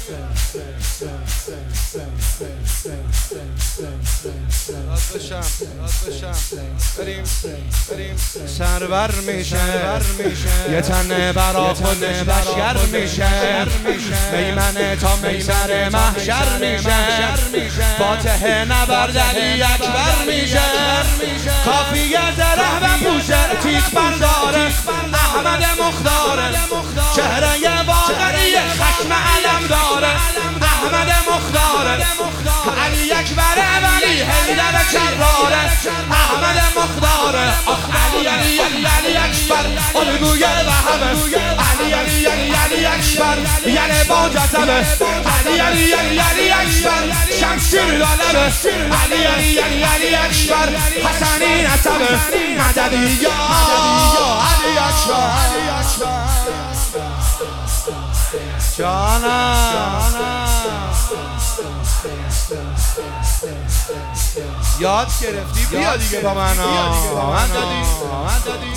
بریم سرور میشه یه تن برا خود بشر میشه میمنه تا میسر محشر میشه فاتح نبرد علی اکبر میشه کافیه زره بپوشه تیک برداره احمد مختاره چهره واقعی خشم علم داره احمد مختاره علی اکبر ولی حیدر کراره احمد مختاره علی اکبر الگوی وهبه علی اکبر یعنی با جذبه علی اکبر شمشیر لالبه علی اکبر حسنی نسبه مددی یا علی اکبر جانم یاد گرفتی بیا دیگه با من دادی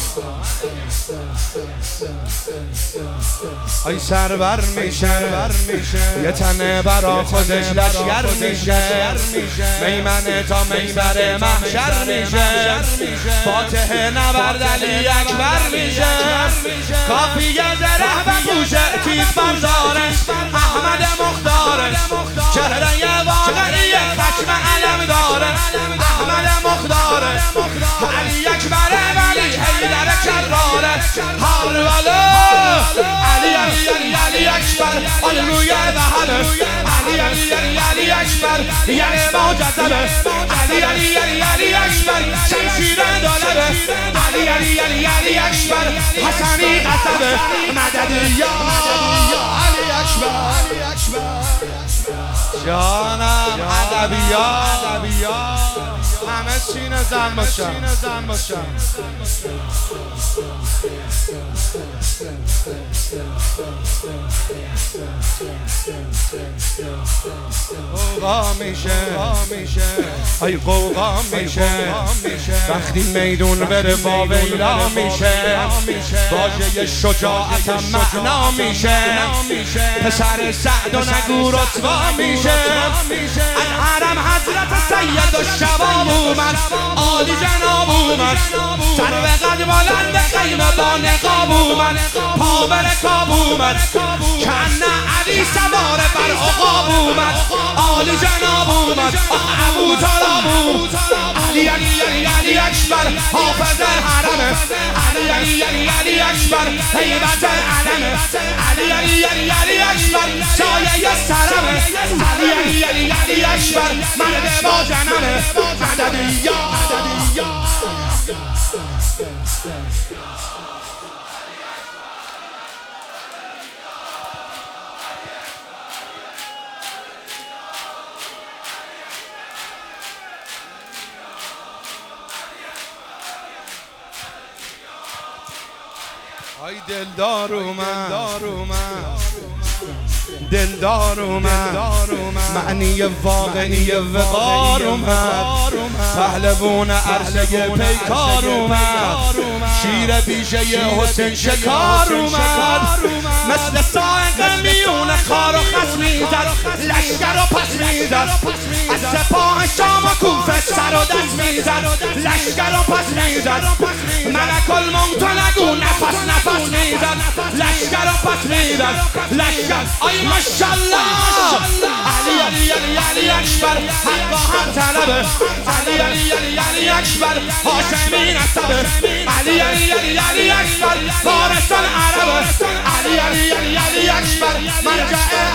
ای سرور میشه یه تنه برا خودش لشگر میشه میمنه تا میبره محشر میشه فاتح نبرد علی اکبر میشه کافیه زره بپوشه تیز برداره احمد مختاره چهره واقعی خشم علم داره احمد مختاره علی اکبر ولی حیدر کراره هاروالا علی اکبر الگوی وهبه علی اکبر یعنی با جذبه علی اکبر شمشیر دالبه علی اکبر حسنی قصبه مددی یا علی اکبر جانم ادبیات همه سینه زن باشن قوقا میشه ای قوقا میشه وقتی میدون بره با ویلا میشه واژه شجاعتم معنا میشه پسر سعد و نگو رتبا میشه الحرم حضرت سید و شباب اومد عالی جناب اومد سر به قد بلند خیمه با نقاب اومد پا به رکاب اومد کنه علی سوار بر عقاب اومد عالی جناب اومد ابو طالب اومد علی اکبر حافظ الحرم علی اکبر هیبت العلم علی اکبر سایه سرم علی اکبر مرد با جنم مددی یا ای دلدار اومد معنی واقعی وقار اومد پهلوان عرصه پیکار اومد شیر بیشه حسین شکار اومد مثل سائق میون خار و خس میزد لشکر و پس میزد از سپاه شام و کوفه سر و دست میزد لشکر و پس میزد ملک الموت نگو نفس میزد لشکر و پس میزد لشکر آی ماشالله علی اکبر حق با هم طلبه علی اکبر هاشمی نسبه علی اکبر فارس العربه علی اکبر مرجع